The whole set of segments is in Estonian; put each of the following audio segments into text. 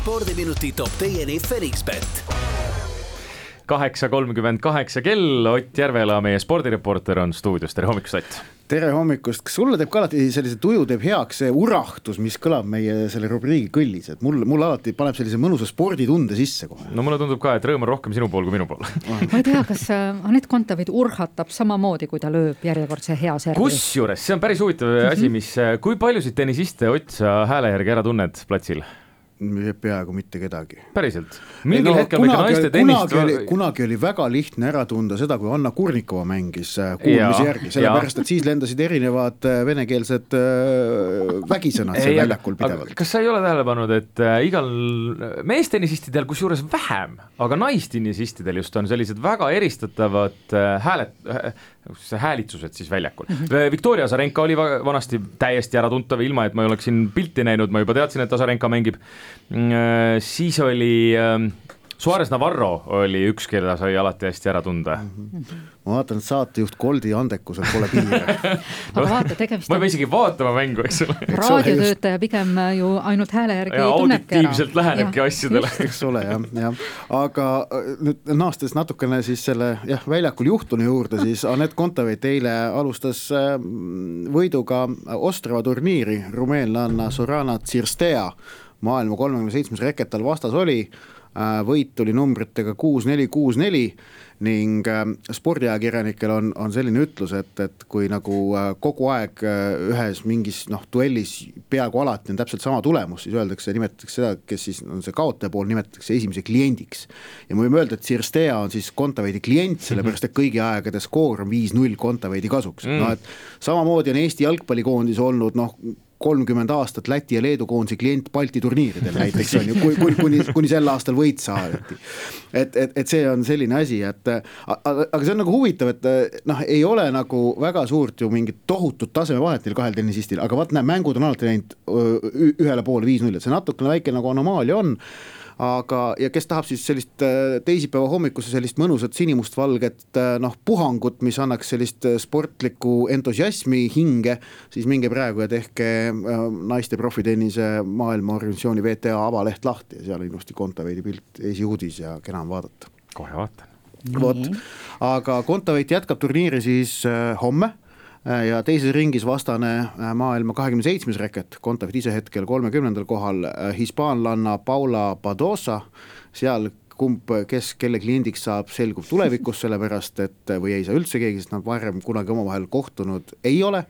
Spordiminuti toob teieni FenixBet. 8:38 kell, Ott Järvela, meie spordireporter on stuudios. Tere hommikust, Ott! Tere hommikust! Kas sulle teeb ka alati sellise tuju teeb heaks see urahtus, mis kõlab meie selle rubriigi kõllis? Et mul alati paneb sellise mõnusa sporditunde sisse kohe. No mulle tundub ka, et rõõm on rohkem sinu pool kui minu pool. Ma ei tea, kas Anett Kontaveit urhatab samamoodi, kui ta lööb järjekordse hea servi. Kusjuures, see on päris huvitav asi, kui paljusid tennisiste Ott sa hääle järgi ära tunned platsil? Peaaegu mitte kedagi. Päriselt? Mingil hetkel me naiste tennist... Kunagi oli väga lihtne ära tunda seda, kui Anna Kurnikova mängis kuulmise järgi, sellepärast, et siis lendasid erinevad venekeelsed vägisõnad seal väljakul pidevalt. Kas sa ei ole tähele pannud, et igal meestennisistidel kusjuures vähem, aga naistennisistidel just on sellised väga eristatavad häälitsused siis väljakul. Viktoria Azarenka oli vanasti täiesti äratuntav, ilma et ma ei oleks siin pilti näinud, ma juba teadsin, et Azarenka mängib. Siis oli Suarez Navarro oli üks, keda sai alati hästi ära tunda. Ma vaatan, et saatejuht Goldi andekusel pole piire. Aga vaata, tegemist ma ei pea isegi vaatama mängu, eks ole. Raadiotöötaja pigem ju ainult hääle järgi tunnebki ära. Auditiivselt lähenebki asjadele. Eks ole, jah. Aga nüüd naastes natukene siis selle väljakul juhtunu juurde, siis Anett Kontaveit eile alustas võiduga Ostrava turniiri. Rumeenlanna Sorana Tsirstea maailma 37. reketal vastas oli. Võit tuli numbritega 6-4, 6-4 ning spordiajakirjanikel on selline ütlus, et kui nagu kogu aeg ühes mingis duellis peaaegu alati on täpselt sama tulemus, siis nimetatakse seda, kes siis on see kaotaja pool, nimetatakse esimese kliendiks. Ja me võime öelda, et Tsirstea on siis Kontaveidi klient, sellepärast et kõigi aegade skoor on 5-0 Kontaveidi kasuks. Et samamoodi on Eesti jalgpallikoondis olnud 30 aastat Läti ja Leedu koondise klient Balti turniiridel näiteks on ju, kuni sel aastal võit saadeti. Et see on selline asi, aga see on nagu huvitav, et ei ole nagu väga suurt ju mingit tohutut tasemevahet neil kahel tennisistil, aga vaat mängud on alati läinud ühele poole 5-0, et see natukene väike nagu anomaalia on. Aga, ja kes tahab siis sellist teisipäeva hommikusse sellist mõnusat sinimustvalget puhangut, mis annaks sellist sportlikku entusiasmi hinge, siis minge praegu ja tehke naiste profitennise maailma organisatsiooni VTA avaleht lahti ja seal ilusti Kontaveidi pilt esiuudis ja kena on vaadata. Kohe vaatan. Vot. Aga Kontaveit jätkab turniiri siis homme ja teises ringis vastane maailma 27. reket, Kontaveit ise hetkel 30. kohal, hispaanlanna Paula Badosa, seal kes kelle kliendiks saab, selgub tulevikus, sellepärast, et või ei saa üldse keegi, sest nad varem kunagi omavahel kohtunud ei ole.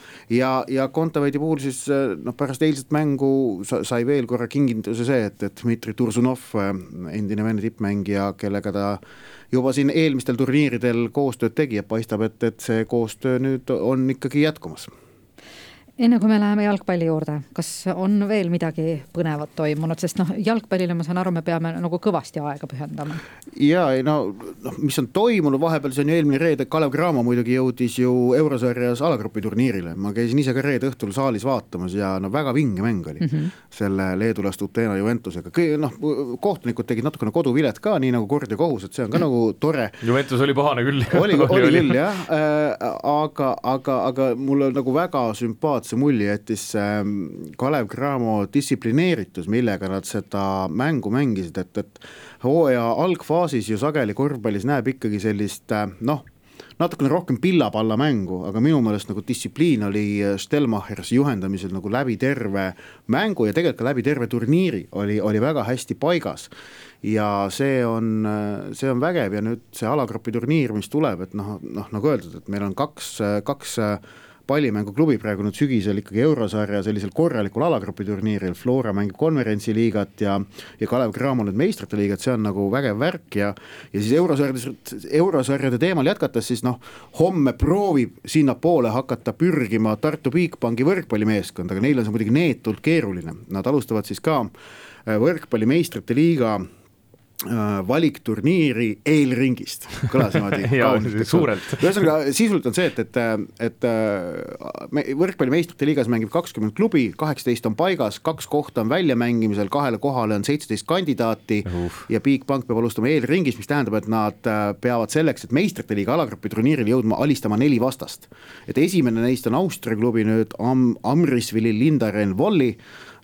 Ja Kontaveidi puhul siis pärast eilset mängu sai veel korra kinginduse see, et Dmitri Tursunov, endine Vene tippmängija, kellega ta juba siin eelmistel turniiridel koostööd tegi ja paistab, et see koostöö nüüd on ikkagi jätkumas. Enne kui me läheme jalgpalli juurde, kas on veel midagi põnevat toimunud, sest jalgpallile ma saan aru, me peame nagu kõvasti aega pühendama. Ja mis on toimunud vahepeal, see on ju eelmine reede, Kalev Cramo muidugi jõudis ju Eurosarjas alagrupi turniirile. Ma käisin ise ka reede õhtul saalis vaatamas ja väga vinge mäng oli selle leedulast Utena Juventusega. Kohtunikud tegid natukene koduvilet ka, nii nagu kord ja kohus, et see on ka nagu tore. Juventus oli pahane küll. Oli küll, jah. Aga mulle nagu väga sümpaatse mulje jättis Kalev Cramo distsiplineeritus, millega nad seda mängu mängisid, et hooaja algfaasis ju sageli korvpallis näeb ikkagi sellist natukene rohkem pillapalla mängu, aga minu meelest nagu distsipliin oli Stelmachers juhendamisel nagu läbi terve mängu ja tegelikult ka läbi terve turniiri oli väga hästi paigas. Ja see on vägev ja nüüd see alagrupi turniir, mis tuleb, et nagu öeldud, et meil on kaks pallimänguklubi praegu nüüd sügisel ikkagi Eurosarja sellisel korralikul alagrupi turniiril. Flora mängib konverentsiliigat ja Kalev Cramo nüüd meistrite liigat, see on nagu vägev värk ja siis Eurosarjade teemal jätkates siis homme proovib sinna poole hakata pürgima Tartu Bigbanki võrkpallimeeskond, aga neil on see muidugi neetult keeruline. Nad alustavad siis ka võrkpallimeistrite liiga valikturniiri eelringist. Kõlas niimoodi suurelt. Sisult on see, et võrkpallimeistrite liigas mängib 20 klubi, 18 on paigas, 2 kohta on väljamängimisel, 2 kohale on 17 kandidaati ja Bigbank peab alustama eelringis, mis tähendab, et nad peavad selleks, et meistrite liiga alagrupi turniiril jõudma alistama 4 vastast. Et esimene neist on Austria klubi nüüd Amrisvili Lindaren Volli,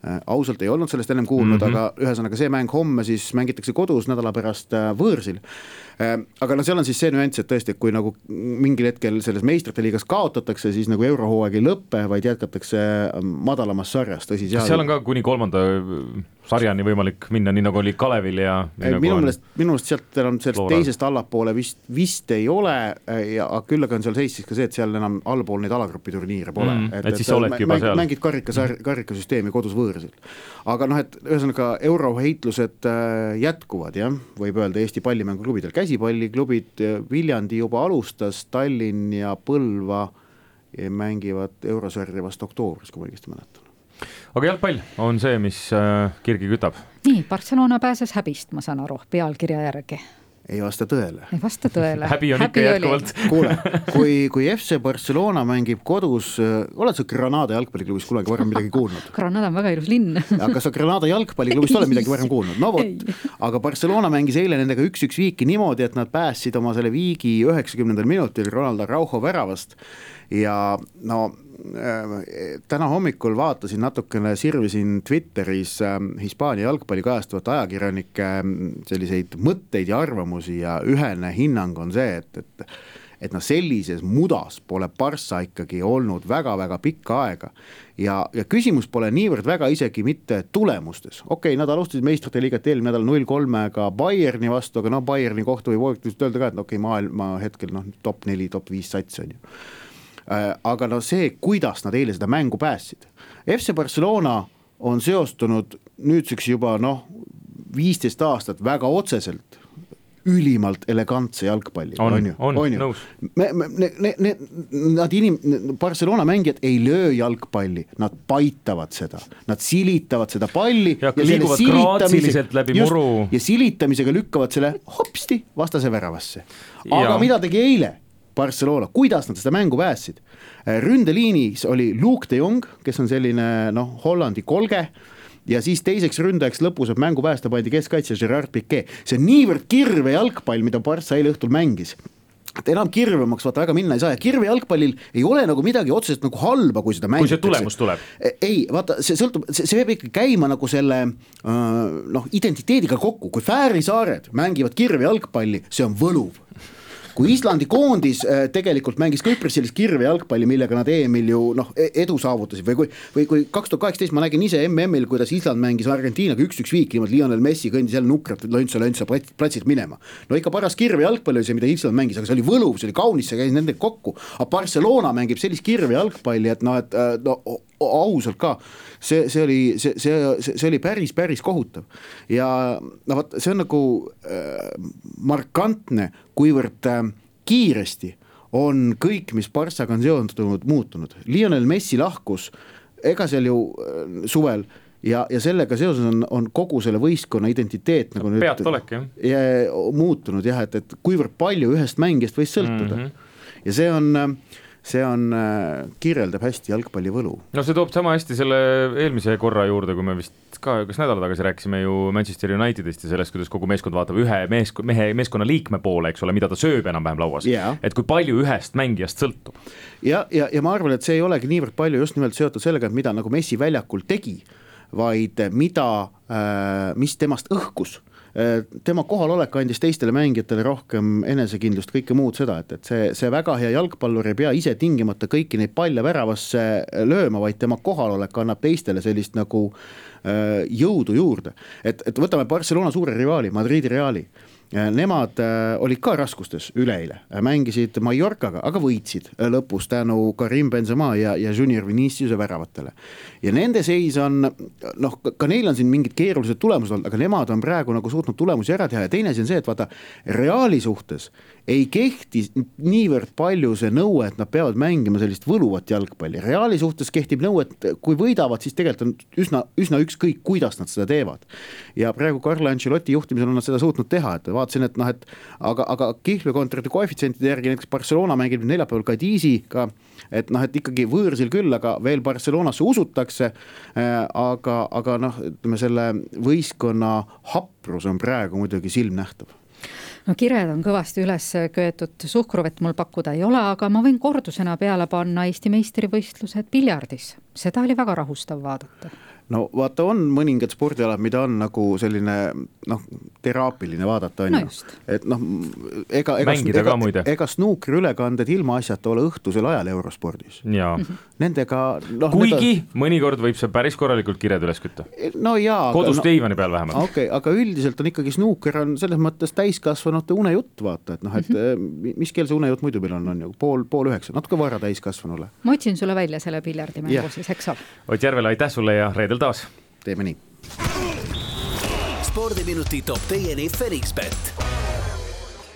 ausalt ei olnud sellest ennem kuulnud, aga ühesõnaga see mäng homme siis mängitakse kodus, nädala pärast võõrsil. Aga seal on siis see nüanss, et tõesti, et kui nagu mingil hetkel selles meistrite liigas kaotatakse, siis nagu eurohooaeg ei lõppe, vaid jätkatakse madalamas sarjas. Kas seal on ka kuni 3. sarjani võimalik minna, nii nagu oli Kalevil ja minu meelest sealt enam teisest allapoole vist ei ole ja küll aga on seal seis siis ka see, et seal enam allpool neid alagrupi turniire pole. Et siis oledki juba seal. Mängid karikasüsteemi kodus võõrsil. Aga et ühesõnaga euroheitlused jätkuvad, jah, võib öelda Eesti pallimänguklubidel. Käsipalliklubid Viljandi juba alustas, Tallinn ja Põlva mängivad eurosarja vast oktoobris, kui ma õigesti mäletan. Aga jalgpall on see, mis kirgi kütab. Nii, Barcelona pääses häbist, ma saan aru, pealkirja järgi. Ei vasta tõele. Ei vasta tõele. Häbi on ikka jätkuvalt. Kuule, kui FC Barcelona mängib kodus, oled sa Granada jalgpalliklubis kunagi varem midagi kuulnud? Granada on väga ilus linn. Aga sa Granada jalgpalliklubist oled midagi varem kuulnud? No vot, aga Barcelona mängis eile nendega 1-1 viiki niimoodi, et nad päässid oma selle viigi 90. minutil Ronald Araujo väravast ja täna hommikul vaatasin natukene, sirvisin Twitteris Hispaania jalgpalli kajastavat ajakirjanike selliseid mõtteid ja arvamusi ja ühene hinnang on see, et sellises mudas pole Barca ikkagi olnud väga-väga pikka aega ja küsimus pole niivõrd väga isegi mitte tulemustes. Okei, nad alustasid meistrite liigat eelmine nädal 0-3 Bayerni vastu, aga Bayerni kohta võib öelda ka, et okei, maailma hetkel top 4, top 5 sats on ju. Aga see, kuidas nad eile seda mängu päässid. FC Barcelona on seostunud nüüdseks juba 15 aastat väga otseselt ülimalt elegantse jalgpalli. On nõus. Barcelona mängijad ei löö jalgpalli, nad paitavad seda, nad silitavad seda palli ja liiguvad graatsiliselt läbi muru ja silitamisega lükkavad selle hopsti vastase väravasse. Aga mida tegi eile Barcelona, kuidas nad seda mängu päässid? Ründeliinis oli Luke de Jong, kes on selline Hollandi kolge ja siis teiseks ründajaks lõpus mängu päästa pandi keskkaitse Gerard Piqué. See on niivõrd kirve jalgpall, mida Barca eile õhtul mängis. Et enam kirvemaks väga minna ei saa ja kirve jalgpallil ei ole nagu midagi otseselt nagu halba, kui seda mängitakse. Kui see tulemus tuleb. Ei, vaata, see sõltub, see peab ikka käima nagu selle identiteediga kokku. Kui Fääri saared mängivad kirve jalgpalli, see on võluv. Kui Islandi koondis tegelikult mängis Küpris sellist kirve jalgpalli, millega nad EM-il ju edu saavutasid või kui 2018 ma nägin ise MM-il, kuidas Island mängis Argentiinaga 1-1 viik, niimoodi Lionel Messi kõndis jälle nukrat löntsa platsilt minema. No ikka paras kirve jalgpalli oli see, mida Island mängis, aga see oli võluv, see oli kaunis, see käis nendega kokku. Aga Barcelona mängib sellist kirve jalgpalli, et ausalt ka, see oli päris kohutav. Ja see on nagu markantne, kuivõrd kiiresti on kõik, mis Barcaga on seondunud, muutunud. Lionel Messi lahkus, ega seal ju suvel ja sellega seoses on kogu selle võistkonna identiteet nagu pealt olek, muutunud, jah, et kuivõrd palju ühest mängijast võis sõltuda. Ja see on kirjeldab hästi jalgpalli võlu. No see toob sama hästi selle eelmise korra juurde, kui me vist ka kas nädala tagasi rääkisime ju Manchester Unitedist ja sellest, kuidas kogu meeskond vaatab ühe meeskonna liikme poole, eks ole, mida ta sööb enam-vähem lauas. Yeah. Et kui palju ühest mängijast sõltub. Ja ma arvan, et see ei olegi niivõrd palju just nimelt seotud sellega, et mida nagu Messi väljakul tegi, vaid mis temast õhkus. Tema kohalolek andis teistele mängijatele rohkem enesekindlust, kõike muud seda, et see väga hea jalgpallur ei pea ise tingimata kõiki neid palle väravasse lööma, vaid tema kohalolek annab teistele sellist nagu jõudu juurde. Et võtame Barcelona suure rivaali, Madridi Reali. Nemad olid ka raskustes üleile, mängisid Mallorcaga, aga võitsid lõpus tänu Karim Benzema ja Junior Viniciuse väravatele. Ja nende seis on, ka neil on siin mingid keerulised tulemused olnud, aga nemad on praegu nagu suutnud tulemusi ära teha ja teine on see, et vaata, Reali suhtes ei kehti niivõrd palju see nõue, et nad peavad mängima sellist võluvat jalgpalli. Reali suhtes kehtib nõue, et kui võidavad, siis tegelikult on üsna ükskõik, kuidas nad seda teevad. Ja praegu Carlo Ancelotti juhtimisel on nad seda suutnud teha, et vaatasin, et aga kihlvekontrite koefitsientide järgi näiteks Barcelona mängib neljapäeval Cadiziga, et ikkagi võõrsil küll, aga veel Barcelonasse usutakse, aga ütleme selle võistkonna haprus on praegu muidugi silmnähtav. No kired on kõvasti üles köetud, suhkruvet mul pakkuda ei ole, aga ma võin kordusena peale panna Eesti meistrivõistlused piljardis. Seda oli väga rahustav vaadata. no vaata, on mõningad spordialad, mida on nagu selline teraapiline vaadata, on no ju. Et ega snuukri ülekanded ilma asjata ole õhtusel ajal eurospordis. Nendega kuigi mõnikord võib see päris korralikult kired üles kütta. No jaa. Kodus diivani peal vähemalt. Okay, aga üldiselt on ikkagi snuuker on selles mõttes täiskasvanute unejutt, vaata, et et mis keel see unejutt muidu meil on ju, pool 9, natuke vara täiskasvanule. Ma otsin sulle välja selle piljardimängu siis, eks ole. Ott Järvele, aitäh sulle ja reedel taas. Teeme nii. Spordiminutid toob teieni FedExBet.